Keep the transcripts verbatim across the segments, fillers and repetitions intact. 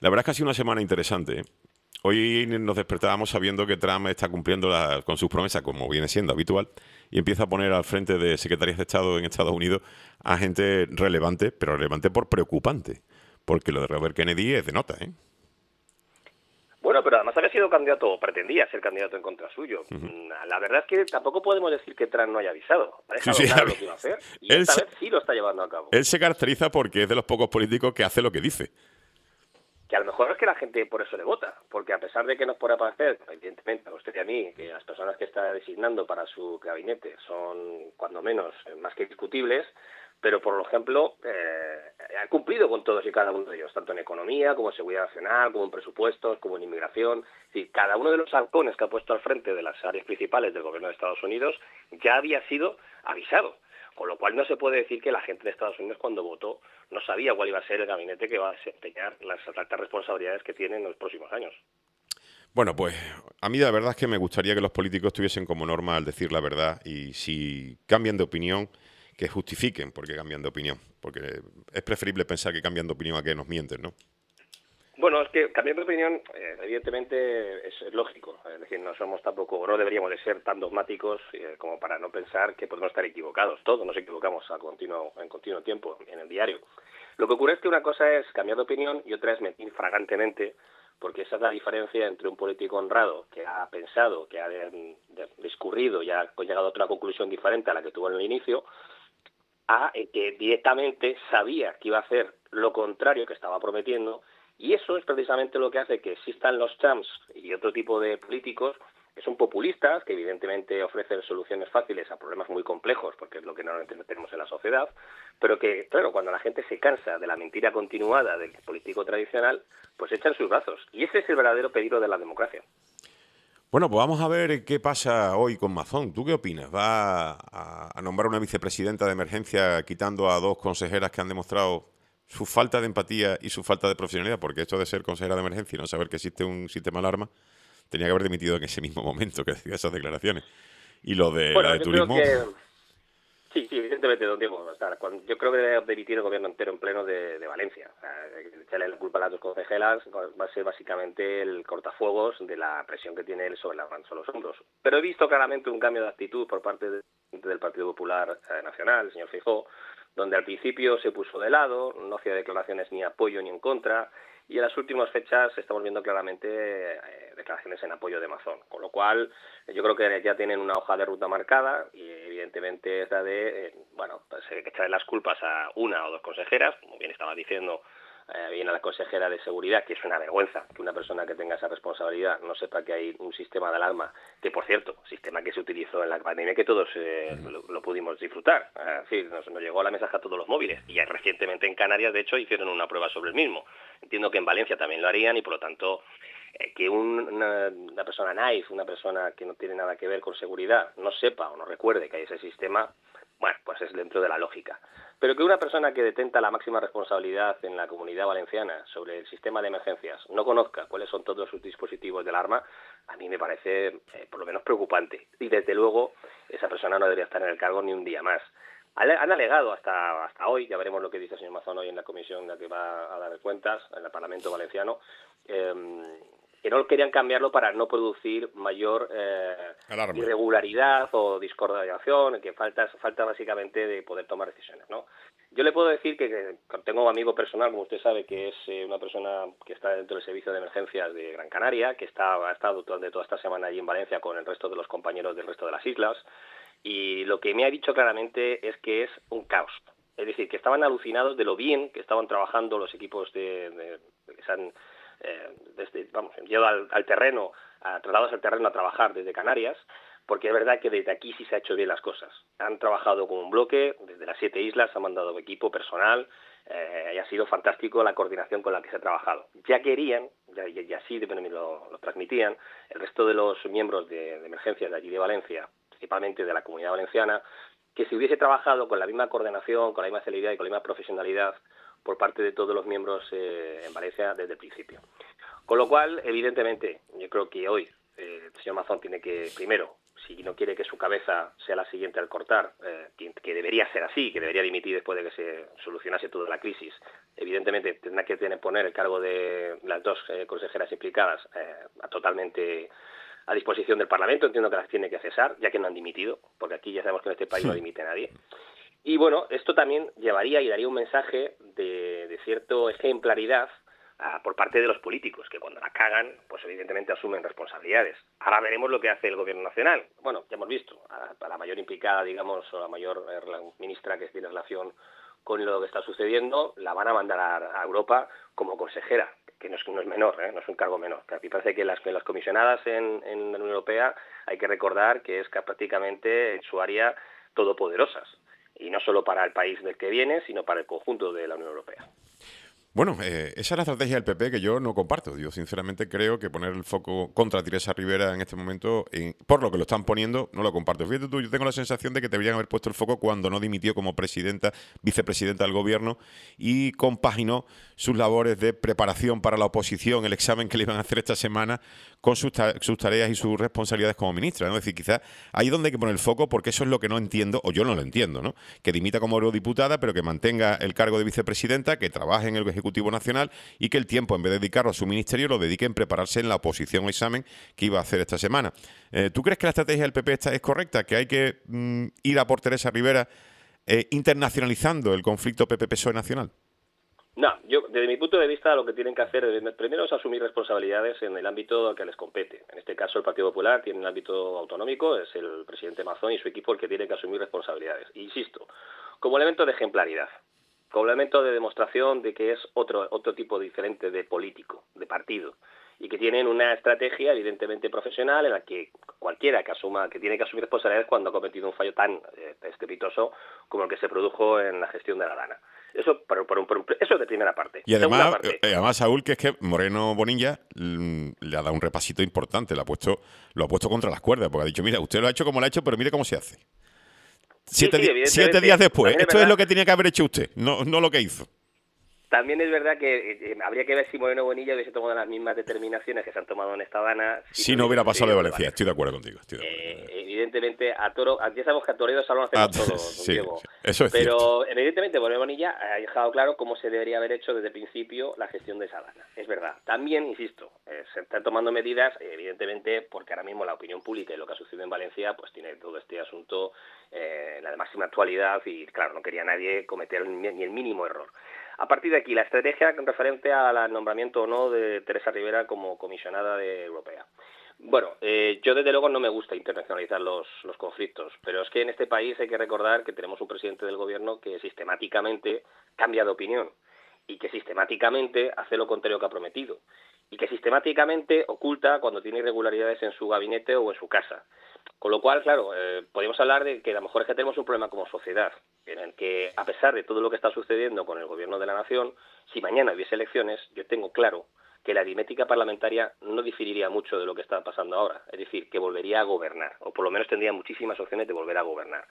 La verdad es que ha sido una semana interesante, ¿eh? Hoy nos despertábamos sabiendo que Trump está cumpliendo la, con sus promesas, como viene siendo habitual, y empieza a poner al frente de secretarias de Estado en Estados Unidos a gente relevante, pero relevante por preocupante, porque lo de Robert Kennedy es de nota, ¿eh? Bueno, pero además había sido candidato, o pretendía ser candidato en contra suyo. Uh-huh. La verdad es que tampoco podemos decir que Trump no haya avisado. Ha dejado Sí, sí, claro lo que iba a hacer y él esta se, vez sí lo está llevando a cabo. él se caracteriza porque es de los pocos políticos que hace lo que dice. Que a lo mejor es que la gente por eso le vota, porque a pesar de que nos pueda parecer, evidentemente, a usted y a mí, que las personas que está designando para su gabinete son, cuando menos, más que discutibles, pero, por ejemplo, eh, ha cumplido con todos y cada uno de ellos, tanto en economía, como en seguridad nacional, como en presupuestos, como en inmigración. Es decir, cada uno de los halcones que ha puesto al frente de las áreas principales del gobierno de Estados Unidos ya había sido avisado. Con lo cual no se puede decir que la gente de Estados Unidos cuando votó no sabía cuál iba a ser el gabinete que va a desempeñar las altas responsabilidades que tiene en los próximos años. Bueno, pues a mí la verdad es que me gustaría que los políticos tuviesen como norma al decir la verdad y si cambian de opinión, que justifiquen por qué cambian de opinión, porque es preferible pensar que cambian de opinión a que nos mienten, ¿no? Bueno, es que cambiar de opinión, eh, evidentemente, es, es lógico. Es decir, no somos tampoco, no deberíamos de ser tan dogmáticos eh, como para no pensar que podemos estar equivocados. Todos nos equivocamos a continuo, en continuo tiempo, en el diario. Lo que ocurre es que una cosa es cambiar de opinión y otra es mentir fragantemente, porque esa es la diferencia entre un político honrado que ha pensado, que ha de, de, discurrido y ha llegado a otra conclusión diferente a la que tuvo en el inicio, a eh, que directamente sabía que iba a hacer lo contrario que estaba prometiendo. Y eso es precisamente lo que hace que existan los Trumps y otro tipo de políticos que son populistas, que evidentemente ofrecen soluciones fáciles a problemas muy complejos, porque es lo que normalmente tenemos en la sociedad, pero que, claro, cuando la gente se cansa de la mentira continuada del político tradicional, pues echan sus brazos. Y ese es el verdadero peligro de la democracia. Bueno, pues vamos a ver qué pasa hoy con Mazón. ¿Tú qué opinas? ¿Va a, a nombrar una vicepresidenta de emergencia quitando a dos consejeras que han demostrado su falta de empatía y su falta de profesionalidad? Porque esto de ser consejera de emergencia y no saber que existe un sistema de alarma, tenía que haber dimitido en ese mismo momento que decía esas declaraciones. Y lo de Bueno, la de yo turismo... creo que... Sí, sí, evidentemente, don Diego. O sea, cuando, yo creo que debe dimitir el gobierno entero en pleno de, de Valencia. O sea, echarle la culpa a las dos consejeras va a ser básicamente el cortafuegos de la presión que tiene él sobre, la, sobre los hombros. Pero he visto claramente un cambio de actitud por parte de, del Partido Popular eh, Nacional, el señor Feijóo, donde al principio se puso de lado, no hacía declaraciones ni apoyo ni en contra, y en las últimas fechas se estamos viendo claramente eh, declaraciones en apoyo de Mazón, con lo cual yo creo que ya tienen una hoja de ruta marcada y evidentemente es la de, eh, bueno, pues hay que echarle las culpas a una o dos consejeras, como bien estaba diciendo, eh, bien a la consejera de seguridad, que es una vergüenza que una persona que tenga esa responsabilidad no sepa que hay un sistema de alarma, que por cierto, sistema que se utilizó en la pandemia que todos eh, lo, lo pudimos disfrutar, es decir, nos, nos llegó a la mensaje a todos los móviles y ya recientemente en Canarias de hecho hicieron una prueba sobre el mismo. Entiendo que en Valencia también lo harían y por lo tanto eh, que un, una, una persona naif, una persona que no tiene nada que ver con seguridad, no sepa o no recuerde que hay ese sistema, bueno, pues es dentro de la lógica. Pero que una persona que detenta la máxima responsabilidad en la comunidad valenciana sobre el sistema de emergencias no conozca cuáles son todos sus dispositivos de alarma, a mí me parece eh, por lo menos preocupante. Y desde luego esa persona no debería estar en el cargo ni un día más. Han alegado hasta hasta hoy, ya veremos lo que dice el señor Mazón hoy en la comisión en la que va a dar cuentas, en el Parlamento Valenciano, eh, que no querían cambiarlo para no producir mayor eh, irregularidad o discordación, que falta, falta básicamente de poder tomar decisiones, ¿no? Yo le puedo decir que, que tengo un amigo personal, como usted sabe, que es eh, una persona que está dentro del servicio de emergencias de Gran Canaria, que está, ha estado durante toda esta semana allí en Valencia con el resto de los compañeros del resto de las islas, y lo que me ha dicho claramente es que es un caos. Es decir, que estaban alucinados de lo bien que estaban trabajando los equipos de, de, de que se han eh, desde, vamos, enviado al, al terreno, a, trasladados al terreno a trabajar desde Canarias, porque es verdad que desde aquí sí se ha hecho bien las cosas. Han trabajado como un bloque, desde las siete islas han mandado equipo personal, eh, y ha sido fantástico la coordinación con la que se ha trabajado. Ya querían, ya, y así lo, lo transmitían, el resto de los miembros de, de emergencias de allí de Valencia, principalmente de la Comunidad Valenciana, que se hubiese trabajado con la misma coordinación, con la misma celeridad y con la misma profesionalidad por parte de todos los miembros eh, en Valencia desde el principio. Con lo cual, evidentemente, yo creo que hoy eh, el señor Mazón tiene que, primero, si no quiere que su cabeza sea la siguiente al cortar, eh, que, que debería ser así, que debería dimitir después de que se solucionase toda la crisis, evidentemente tendrá que tener, poner el cargo de las dos eh, consejeras implicadas eh, a totalmente a disposición del Parlamento. Entiendo que las tiene que cesar, ya que no han dimitido, porque aquí ya sabemos que en este país no dimite nadie. Y bueno, esto también llevaría y daría un mensaje de, de cierta ejemplaridad a, por parte de los políticos, que cuando la cagan, pues evidentemente asumen responsabilidades. Ahora veremos lo que hace el Gobierno Nacional. Bueno, ya hemos visto, a, a la mayor implicada, digamos, o la mayor eh, la ministra que tiene relación con lo que está sucediendo, la van a mandar a, a Europa como consejera, que no es, no es menor, ¿eh? No es un cargo menor. A mí parece que las, que las comisionadas en, en la Unión Europea hay que recordar que es que prácticamente en su área todopoderosas, y no solo para el país del que viene, sino para el conjunto de la Unión Europea. Bueno, eh, esa es la estrategia del P P que yo no comparto. Yo sinceramente creo que poner el foco contra Teresa Rivera en este momento, en, por lo que lo están poniendo, no lo comparto. Fíjate tú, yo tengo la sensación de que deberían haber puesto el foco cuando no dimitió como presidenta, vicepresidenta del gobierno y compaginó sus labores de preparación para la oposición, el examen que le iban a hacer esta semana, con sus, ta sus tareas y sus responsabilidades como ministra, ¿no? Es decir, quizás ahí es donde hay que poner el foco, porque eso es lo que no entiendo, o yo no lo entiendo, ¿no? Que dimita como eurodiputada, pero que mantenga el cargo de vicepresidenta, que trabaje en el Ejecutivo Nacional y que el tiempo, en vez de dedicarlo a su ministerio, lo dedique en prepararse en la oposición o examen que iba a hacer esta semana. Eh, ¿Tú crees que la estrategia del P P esta es correcta? ¿Que hay que mm, ir a por Teresa Rivera eh, internacionalizando el conflicto P P-P S O E nacional? No, yo desde mi punto de vista lo que tienen que hacer primero es asumir responsabilidades en el ámbito que les compete. En este caso el Partido Popular tiene un ámbito autonómico, es el presidente Mazón y su equipo el que tiene que asumir responsabilidades. Insisto, como elemento de ejemplaridad, como elemento de demostración de que es otro, otro tipo diferente de político, de partido, y que tienen una estrategia evidentemente profesional en la que cualquiera que asuma, que tiene que asumir responsabilidades cuando ha cometido un fallo tan eh, estrepitoso como el que se produjo en la gestión de la Dana. Eso por, por, por, eso de primera parte. Y además, parte, eh, además, Saúl, que es que Moreno Bonilla mm, le ha dado un repasito importante, le ha puesto, lo ha puesto contra las cuerdas, porque ha dicho, mira, usted lo ha hecho como lo ha hecho, pero mire cómo se hace. Siete, sí, sí, di siete días después. Esto es, es lo que tenía que haber hecho usted, no, no lo que hizo. También es verdad que eh, habría que ver si Moreno Bonilla hubiese tomado las mismas determinaciones que se han tomado en esta Dana. Si, si no hubiera pasado de Valencia, estoy de acuerdo contigo. Estoy de acuerdo. Eh, evidentemente, a toro, ya sabemos que a Toledo solo hacemos ah, todos, sí, Diego. Sí, eso es Pero cierto. evidentemente Moreno Bonilla ha dejado claro cómo se debería haber hecho desde el principio la gestión de esa Dana. Es verdad. También, insisto, eh, se están tomando medidas, evidentemente, porque ahora mismo la opinión pública y lo que ha sucedido en Valencia, pues tiene todo este asunto eh, la de máxima actualidad y, claro, no quería nadie cometer ni el mínimo error. A partir de aquí, la estrategia con referente al nombramiento o no de Teresa Rivera como comisionada de europea. Bueno, eh, yo desde luego no me gusta internacionalizar los, los conflictos, pero es que en este país hay que recordar que tenemos un presidente del gobierno que sistemáticamente cambia de opinión y que sistemáticamente hace lo contrario que ha prometido y que sistemáticamente oculta cuando tiene irregularidades en su gabinete o en su casa. Con lo cual, claro, eh, podemos hablar de que a lo mejor es que tenemos un problema como sociedad, en el que, a pesar de todo lo que está sucediendo con el gobierno de la nación, si mañana hubiese elecciones, yo tengo claro que la aritmética parlamentaria no diferiría mucho de lo que está pasando ahora. Es decir, que volvería a gobernar, o por lo menos tendría muchísimas opciones de volver a gobernar.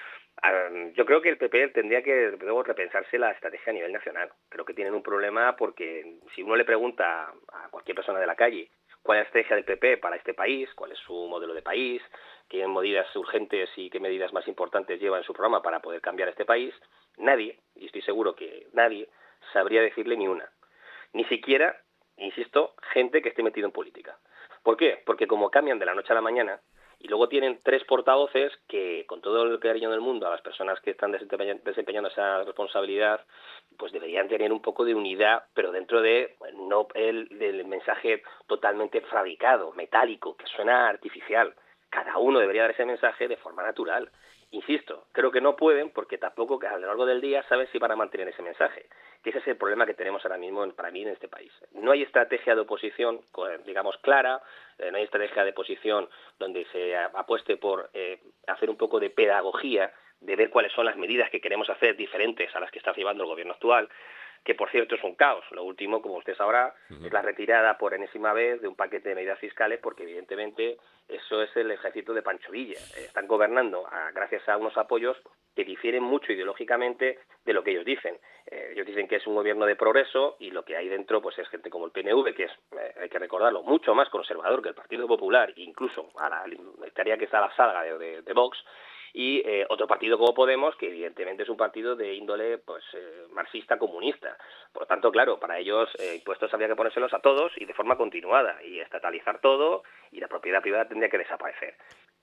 Um, yo creo que el P P tendría que luego repensarse la estrategia a nivel nacional. Creo que tienen un problema porque si uno le pregunta a cualquier persona de la calle cuál es la estrategia del P P para este país, cuál es su modelo de país, qué medidas urgentes y qué medidas más importantes lleva en su programa para poder cambiar este país, nadie, y estoy seguro que nadie, sabría decirle ni una. Ni siquiera, insisto, gente que esté metida en política. ¿Por qué? Porque como cambian de la noche a la mañana, y luego tienen tres portavoces que, con todo el cariño del mundo a las personas que están desempeñando esa responsabilidad, pues deberían tener un poco de unidad, pero dentro de no el del mensaje totalmente fabricado, metálico, que suena artificial. Cada uno debería dar ese mensaje de forma natural. Insisto, creo que no pueden porque tampoco a lo largo del día saben si van a mantener ese mensaje. Que ese es el problema que tenemos ahora mismo para mí en este país. No hay estrategia de oposición, digamos, clara, no hay estrategia de oposición donde se apueste por eh, hacer un poco de pedagogía, de ver cuáles son las medidas que queremos hacer diferentes a las que está llevando el gobierno actual, que por cierto es un caos. Lo último, como usted sabrá, uh-huh. es la retirada por enésima vez de un paquete de medidas fiscales, porque evidentemente eso es el ejército de Pancho Villa. Están gobernando a, gracias a unos apoyos que difieren mucho ideológicamente de lo que ellos dicen. Eh, ellos dicen que es un gobierno de progreso y lo que hay dentro pues es gente como el P N V, que es, eh, hay que recordarlo, mucho más conservador que el Partido Popular, incluso a la, estaría que está a la saga de, de, de Vox, y eh, otro partido como Podemos, que evidentemente es un partido de índole pues eh, marxista comunista. Por lo tanto, claro, para ellos eh, impuestos habría que ponérselos a todos y de forma continuada, y estatalizar todo, y la propiedad privada tendría que desaparecer.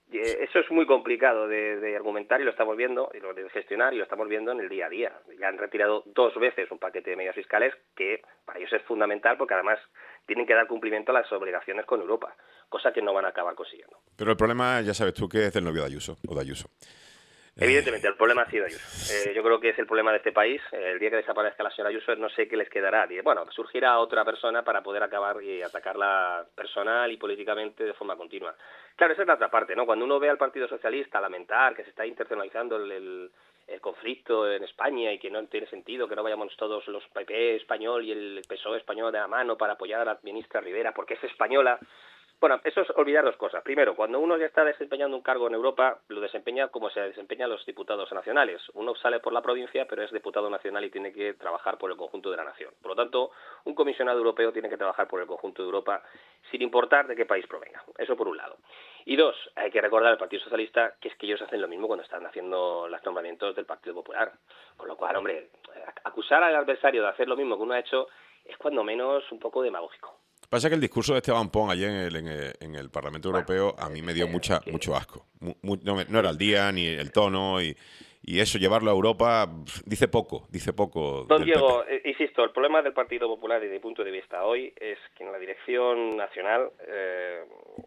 Eso es muy complicado de, de argumentar y lo estamos viendo, y lo de gestionar y lo estamos viendo en el día a día. Ya han retirado dos veces un paquete de medidas fiscales que para ellos es fundamental porque además tienen que dar cumplimiento a las obligaciones con Europa, cosa que no van a acabar consiguiendo. Pero el problema, ya sabes tú, que es del novio de Ayuso, o de Ayuso. Evidentemente, el problema ha sido Ayuso. Eh, yo creo que es el problema de este país. El día que desaparezca la señora Ayuso, no sé qué les quedará. Bueno, surgirá otra persona para poder acabar y atacarla personal y políticamente de forma continua. Claro, esa es la otra parte, ¿no? Cuando uno ve al Partido Socialista lamentar que se está internacionalizando el, el, el conflicto en España y que no tiene sentido que no vayamos todos los P P español y el P S O E español de la mano para apoyar a la ministra Rivera porque es española. Bueno, eso es olvidar dos cosas. Primero, cuando uno ya está desempeñando un cargo en Europa, lo desempeña como se desempeñan los diputados nacionales. Uno sale por la provincia, pero es diputado nacional y tiene que trabajar por el conjunto de la nación. Por lo tanto, un comisionado europeo tiene que trabajar por el conjunto de Europa, sin importar de qué país provenga. Eso por un lado. Y dos, hay que recordar al Partido Socialista que es que ellos hacen lo mismo cuando están haciendo los nombramientos del Partido Popular. Con lo cual, hombre, acusar al adversario de hacer lo mismo que uno ha hecho es cuando menos un poco demagógico. Pasa que el discurso de Esteban Pons ayer en el, en el, en el Parlamento bueno, Europeo a mí me dio mucha que... mucho asco. Mu, mu, no, no era el día ni el tono y, y eso, llevarlo a Europa, dice poco, dice poco. Don Diego, eh, insisto, el problema del Partido Popular desde mi punto de vista hoy es que en la dirección nacional eh,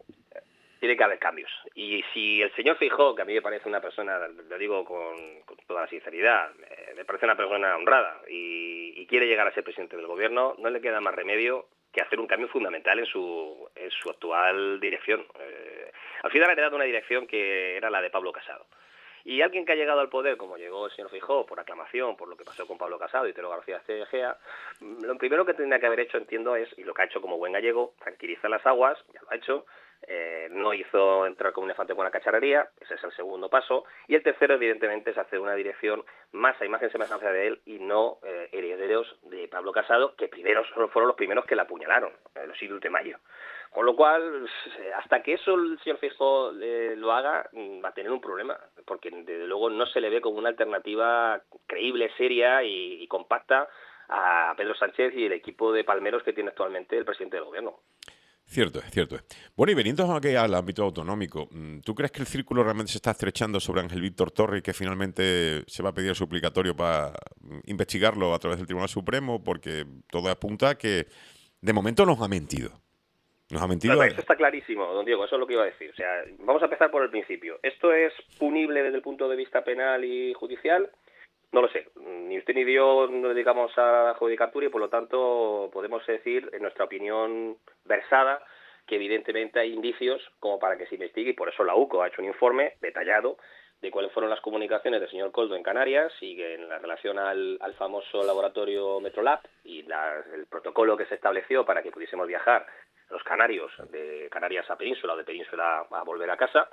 tiene que haber cambios. Y si el señor Feijóo, que a mí me parece una persona, lo digo con, con toda la sinceridad, eh, me parece una persona honrada y, y quiere llegar a ser presidente del gobierno, no le queda más remedio que hacer un cambio fundamental en su en su actual dirección. Eh, al final ha heredado una dirección que era la de Pablo Casado. Y alguien que ha llegado al poder, como llegó el señor Feijóo, por aclamación, por lo que pasó con Pablo Casado y Tero García Egea, lo primero que tendría que haber hecho, entiendo, es, y lo que ha hecho como buen gallego, tranquilizar las aguas, ya lo ha hecho, eh, no hizo entrar como un elefante con una cacharrería, ese es el segundo paso, y el tercero, evidentemente, es hacer una dirección más a imagen y semejanza de él y no eh, herederos de Pablo Casado, que primero fueron los primeros que la apuñalaron, eh, los Idus de Mayo. Con lo cual, hasta que eso el señor Feijóo eh, lo haga, va a tener un problema, porque desde luego no se le ve como una alternativa creíble, seria y, y compacta a Pedro Sánchez y el equipo de palmeros que tiene actualmente el presidente del gobierno. Cierto es, cierto es. Bueno, y veniendo aquí al ámbito autonómico, ¿tú crees que el círculo realmente se está estrechando sobre Ángel Víctor Torres y que finalmente se va a pedir el suplicatorio para investigarlo a través del Tribunal Supremo? Porque todo apunta a que de momento nos ha mentido. Nos ha mentido. Claro, eso está clarísimo, don Diego, eso es lo que iba a decir. O sea, vamos a empezar por el principio. ¿Esto es punible desde el punto de vista penal y judicial? No lo sé. Ni usted ni yo nos dedicamos a la judicatura y, por lo tanto, podemos decir, en nuestra opinión versada, que evidentemente hay indicios como para que se investigue, y por eso la U C O ha hecho un informe detallado de cuáles fueron las comunicaciones del señor Koldo en Canarias y que en la relación al, al famoso laboratorio Metrolab y la, el protocolo que se estableció para que pudiésemos viajar los canarios de Canarias a Península o de Península a volver a casa,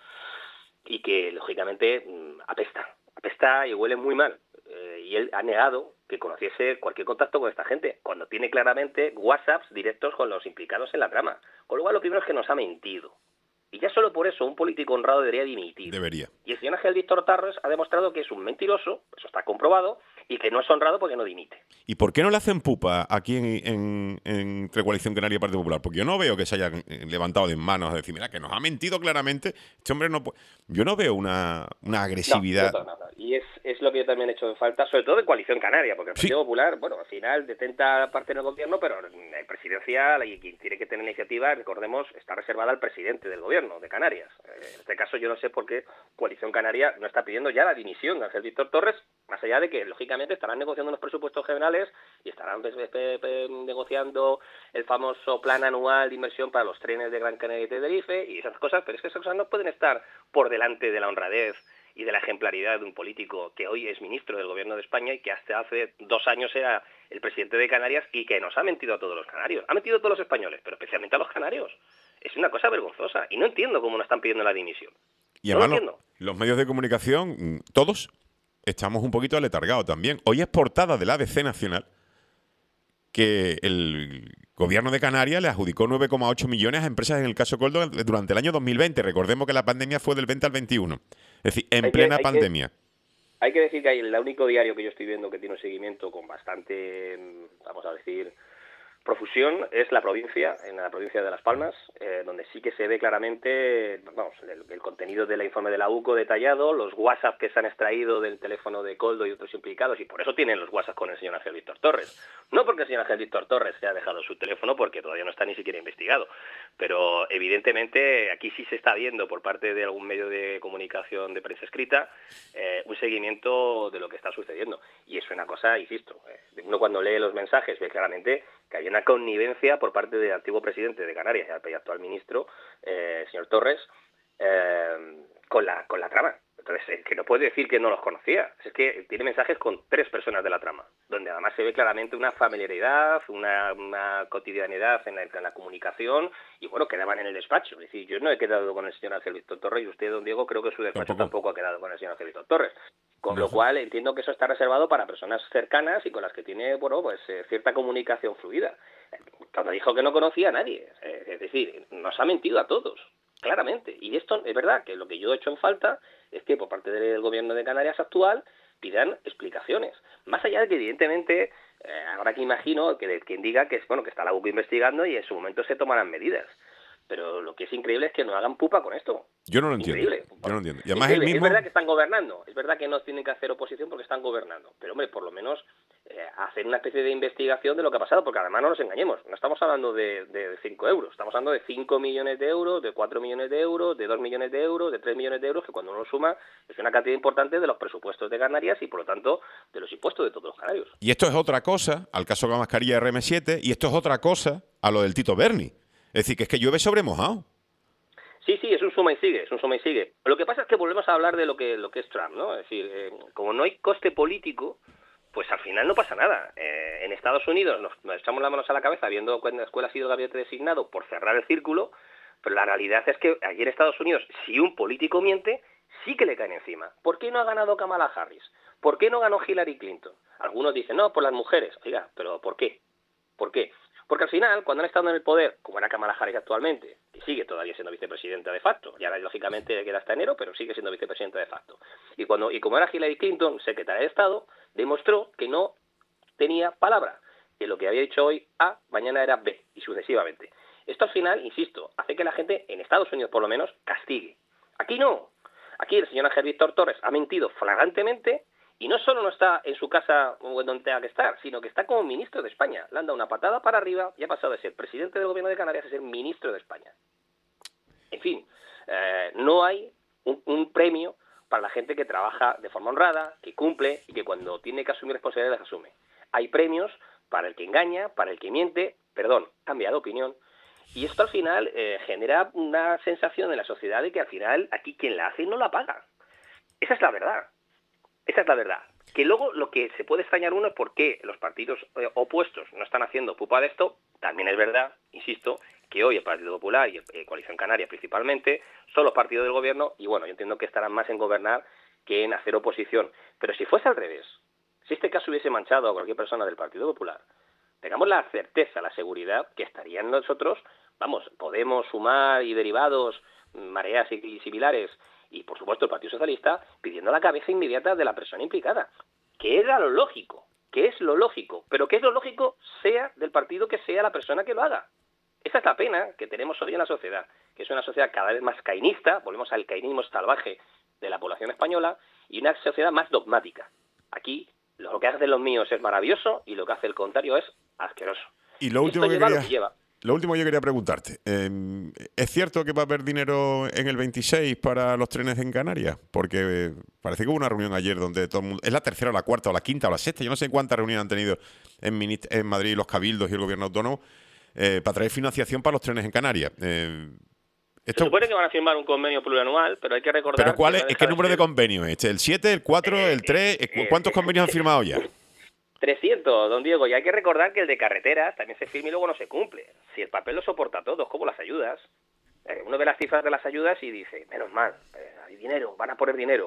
y que lógicamente apesta, apesta y huele muy mal. Eh, y él ha negado que conociese cualquier contacto con esta gente, cuando tiene claramente WhatsApps directos con los implicados en la trama. Con lo cual, lo primero es que nos ha mentido. Y ya solo por eso un político honrado debería dimitir. Debería. Y el señor Ángel Víctor Torres ha demostrado que es un mentiroso, eso está comprobado, y que no es honrado porque no dimite. ¿Y por qué no le hacen pupa aquí en, en, en, entre Coalición Canaria y Partido Popular? Porque yo no veo que se hayan levantado de manos a decir, mira, que nos ha mentido claramente, este hombre no puede... Yo no veo una, una agresividad... No, no, no, no. Y es, es lo que yo también he hecho en falta, sobre todo de Coalición Canaria, porque el Partido sí. Popular, bueno, al final detenta parte del gobierno, pero en presidencia y quien tiene que tener iniciativa, recordemos, está reservada al presidente del gobierno de Canarias. En este caso yo no sé por qué Coalición Canaria no está pidiendo ya la dimisión de Ángel Víctor Torres, más allá de que, lógicamente, estarán negociando unos presupuestos generales y estarán pe pe pe negociando el famoso plan anual de inversión para los trenes de Gran Canaria y Tenerife y esas cosas, pero es que esas cosas no pueden estar por delante de la honradez y de la ejemplaridad de un político que hoy es ministro del gobierno de España y que hasta hace dos años era el presidente de Canarias y que nos ha mentido a todos los canarios. Ha mentido a todos los españoles, pero especialmente a los canarios. Es una cosa vergonzosa y no entiendo cómo no están pidiendo la dimisión. Y además, no lo los medios de comunicación, todos, estamos un poquito aletargados también. Hoy es portada del A B C Nacional que el gobierno de Canarias le adjudicó nueve coma ocho millones a empresas en el caso Coldo durante el año dos mil veinte. Recordemos que la pandemia fue del veinte al veintiuno. Es decir, en hay plena que, hay pandemia. Que, hay que decir que hay el único diario que yo estoy viendo que tiene un seguimiento con bastante, vamos a decir, profusión es La Provincia, en la provincia de Las Palmas, eh, donde sí que se ve claramente, vamos, el, el contenido del informe de la U C O detallado, los WhatsApp que se han extraído del teléfono de Coldo y otros implicados, y por eso tienen los WhatsApp con el señor Ángel Víctor Torres. No porque el señor Ángel Víctor Torres se ha dejado su teléfono, porque todavía no está ni siquiera investigado, pero evidentemente aquí sí se está viendo por parte de algún medio de comunicación de prensa escrita eh, un seguimiento de lo que está sucediendo. Y es una cosa, insisto, eh, uno cuando lee los mensajes ve claramente que hay una connivencia por parte del antiguo presidente de Canarias y actual ministro, eh, señor Torres, eh, con la con la trama. Entonces, eh, que no puede decir que no los conocía. Es que tiene mensajes con tres personas de la trama, donde además se ve claramente una familiaridad, una, una cotidianidad en la, en la comunicación, y bueno, quedaban en el despacho. Es decir, yo no he quedado con el señor Ángel Víctor Torres, y usted, don Diego, creo que su despacho tampoco, tampoco ha quedado con el señor Ángel Víctor Torres. Con no. lo cual entiendo que eso está reservado para personas cercanas y con las que tiene, bueno, pues eh, cierta comunicación fluida. Cuando dijo que no conocía a nadie, eh, es decir, nos ha mentido a todos, claramente. Y esto es verdad que lo que yo he hecho en falta es que por parte del gobierno de Canarias actual pidan explicaciones. Más allá de que, evidentemente, eh, ahora que imagino que de quien diga que es bueno que está la U C O investigando y en su momento se tomarán medidas. Pero lo que es increíble es que no hagan pupa con esto. Yo no lo entiendo. Increíble. Yo no lo entiendo. Y además Increíble. el mismo... Es verdad que están gobernando. Es verdad que no tienen que hacer oposición porque están gobernando. Pero, hombre, por lo menos eh, hacer una especie de investigación de lo que ha pasado. Porque además no nos engañemos. No estamos hablando de, de cinco euros. Estamos hablando de cinco millones de euros, de cuatro millones de euros, de dos millones de euros, de tres millones de euros, que cuando uno suma es una cantidad importante de los presupuestos de Canarias y, por lo tanto, de los impuestos de todos los canarios. Y esto es otra cosa al caso de la mascarilla R M siete y esto es otra cosa a lo del Tito Berni. Es decir, que es que llueve sobre mojado. Sí, sí, es un suma y sigue, es un suma y sigue. Lo que pasa es que volvemos a hablar de lo que lo que es Trump, ¿no? Es decir, eh, como no hay coste político, pues al final no pasa nada. Eh, en Estados Unidos nos, nos echamos las manos a la cabeza viendo cuando la escuela ha sido el gabinete designado por cerrar el círculo, pero la realidad es que allí en Estados Unidos, si un político miente, sí que le caen encima. ¿Por qué no ha ganado Kamala Harris? ¿Por qué no ganó Hillary Clinton? Algunos dicen, no, por las mujeres. Oiga, pero ¿por qué? ¿Por qué? Porque al final, cuando han estado en el poder, como era Kamala Harris actualmente, que sigue todavía siendo vicepresidenta de facto, y ahora lógicamente queda hasta enero, pero sigue siendo vicepresidenta de facto, y cuando y como era Hillary Clinton, secretaria de Estado, demostró que no tenía palabra, que lo que había dicho hoy A, mañana era B, y sucesivamente. Esto al final, insisto, hace que la gente, en Estados Unidos por lo menos, castigue. Aquí no. Aquí el señor Ángel Víctor Torres ha mentido flagrantemente, y no solo no está en su casa o en donde tenga que estar, sino que está como ministro de España. Le han dado una patada para arriba y ha pasado de ser presidente del gobierno de Canarias a ser ministro de España. En fin, eh, no hay un, un premio para la gente que trabaja de forma honrada, que cumple y que cuando tiene que asumir responsabilidades las asume. Hay premios para el que engaña, para el que miente, perdón, cambia de opinión. Y esto al final eh, genera una sensación en la sociedad de que al final aquí quien la hace no la paga. Esa es la verdad. Esa es la verdad. Que luego lo que se puede extrañar uno es por qué los partidos eh, opuestos no están haciendo pupa de esto. También es verdad, insisto, que hoy el Partido Popular y eh, Coalición Canaria principalmente son los partidos del gobierno y bueno, yo entiendo que estarán más en gobernar que en hacer oposición. Pero si fuese al revés, si este caso hubiese manchado a cualquier persona del Partido Popular, tengamos la certeza, la seguridad que estarían nosotros, vamos, Podemos, Sumar y derivados, mareas y, y similares, y por supuesto el Partido Socialista, pidiendo la cabeza inmediata de la persona implicada, que era lo lógico, que es lo lógico, pero que es lo lógico sea del partido que sea la persona que lo haga. Esa es la pena que tenemos hoy en la sociedad, que es una sociedad cada vez más cainista, volvemos al cainismo salvaje de la población española, y una sociedad más dogmática. Aquí lo que hacen los míos es maravilloso y lo que hace el contrario es asqueroso. Y lo último Esto que lleva quería... lo que lleva. Lo último que yo quería preguntarte, eh, ¿es cierto que va a haber dinero en el veintiséis para los trenes en Canarias? Porque eh, parece que hubo una reunión ayer donde todo el mundo... Es la tercera, o la cuarta, o la quinta, o la sexta, yo no sé cuántas reuniones han tenido en, en Madrid los cabildos y el gobierno autónomo eh, para traer financiación para los trenes en Canarias. Eh, esto... Se supone que van a firmar un convenio plurianual, pero hay que recordar... ¿Pero cuál que es? no ¿Es qué número de convenio es este? ¿El siete, el cuatro, eh, el tres? Eh, ¿Cuántos eh, convenios han firmado ya? trescientos, don Diego, y hay que recordar que el de carreteras también se firma y luego no se cumple. Si el papel lo soporta todo, como las ayudas. Eh, uno ve las cifras de las ayudas y dice, menos mal, eh, hay dinero, van a poner dinero.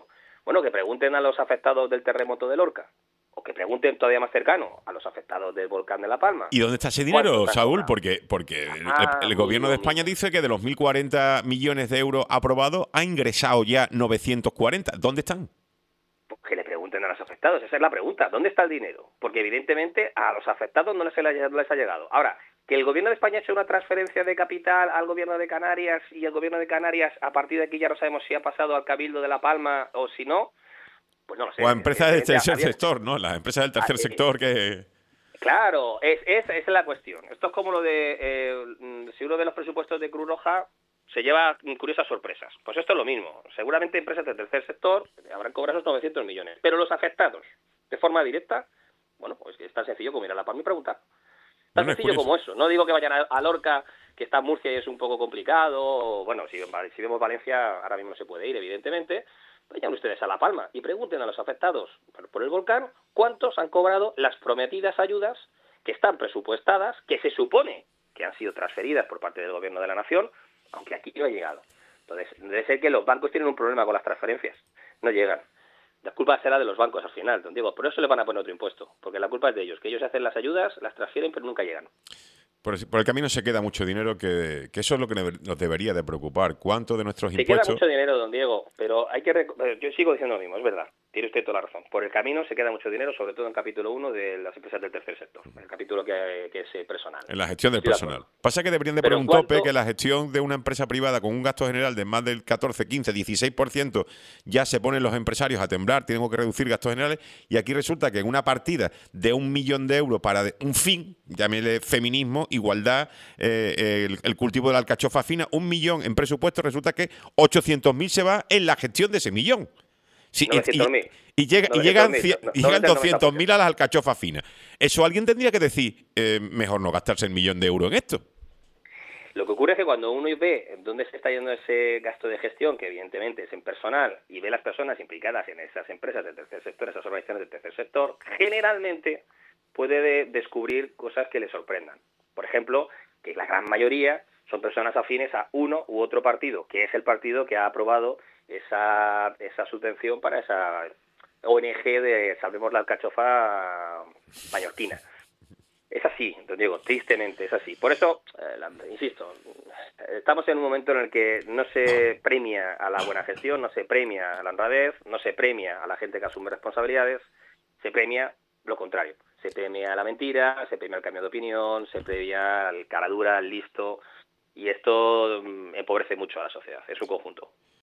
Bueno, que pregunten a los afectados del terremoto de Lorca, o que pregunten todavía más cercano a los afectados del volcán de La Palma. ¿Y dónde está ese dinero, Saúl? Cobrado? Porque, porque el, Ah, el gobierno de amigo, España amigo. dice que de los mil cuarenta millones de euros aprobados ha ingresado ya novecientos cuarenta. ¿Dónde están? Pues que le pregunten a los afectados, esa es la pregunta, ¿dónde está el dinero? Porque evidentemente a los afectados no les, ha- no les ha llegado. Ahora, que el gobierno de España ha hecho una transferencia de capital al gobierno de Canarias y el gobierno de Canarias a partir de aquí ya no sabemos si ha pasado al Cabildo de La Palma o si no, pues no lo sé. O a empresas del Evidentemente tercer había- sector, ¿no? Las empresas del ah, tercer eh, sector que... Claro, es, es, esa es la cuestión. Esto es como lo de, eh, mm, si uno ve los presupuestos de Cruz Roja, se lleva mm, curiosas sorpresas. Pues esto es lo mismo. Seguramente empresas del tercer sector habrán cobrado esos novecientos millones. Pero los afectados, de forma directa, bueno, pues es tan sencillo como ir a La Palma y preguntar. Tan Bueno, es sencillo curioso. como eso. No digo que vayan a, a Lorca, que está en Murcia y es un poco complicado. O, bueno, si, si vemos Valencia, ahora mismo no se puede ir, evidentemente. Vayan ustedes a La Palma y pregunten a los afectados por, por el volcán cuántos han cobrado las prometidas ayudas que están presupuestadas, que se supone que han sido transferidas por parte del Gobierno de la Nación, aunque aquí no ha llegado. Entonces, debe ser que los bancos tienen un problema con las transferencias. No llegan. La culpa será de los bancos al final, don Diego. Por eso le van a poner otro impuesto, porque la culpa es de ellos, que ellos hacen las ayudas, las transfieren, pero nunca llegan. Por, el- por el camino se queda mucho dinero, que, que eso es lo que debe- nos debería de preocupar. ¿Cuánto de nuestros Se queda impuestos? mucho dinero, don Diego, pero hay que... rec- eh, Yo sigo diciendo lo mismo, es verdad. Tiene usted toda la razón. Por el camino se queda mucho dinero, sobre todo en capítulo uno de las empresas del tercer sector, el capítulo que, que es eh, personal. En la gestión del Estoy de personal. acuerdo. Pasa que deberían de Pero poner en un tope, cuanto... que la gestión de una empresa privada con un gasto general de más del catorce, quince, dieciséis por ciento ya se ponen los empresarios a temblar, tienen que reducir gastos generales, y aquí resulta que en una partida de un millón de euros para de- un fin, llámele feminismo, igualdad, eh, el, el cultivo de la alcachofa fina, un millón en presupuesto, resulta que ochocientos mil se va en la gestión de ese millón. Sí, y, novecientos mil. y, y llega- y novecientos llegan, mil, cien- no- y no llegan del noventa por doscientos ciento. mil a las alcachofas finas. Eso alguien tendría que decir, eh, mejor no gastarse el millón de euros en esto. Lo que ocurre es que cuando uno ve dónde se está yendo ese gasto de gestión, que evidentemente es en personal, y ve las personas implicadas en esas empresas del tercer sector, esas organizaciones del tercer sector, generalmente puede de- descubrir cosas que le sorprendan. Por ejemplo, que la gran mayoría son personas afines a uno u otro partido, que es el partido que ha aprobado esa, esa subvención para esa O N G de Salvemos la Alcachofa mallorquina. Es así, don Diego, tristemente es así. Por eso, eh, la- insisto, estamos en un momento en el que no se premia a la buena gestión, no se premia a la honradez, no se premia a la gente que asume responsabilidades, se premia lo contrario. Se premia la mentira, se premia el cambio de opinión, se premia al cara dura, al listo, y esto mm, empobrece mucho a la sociedad, en su conjunto.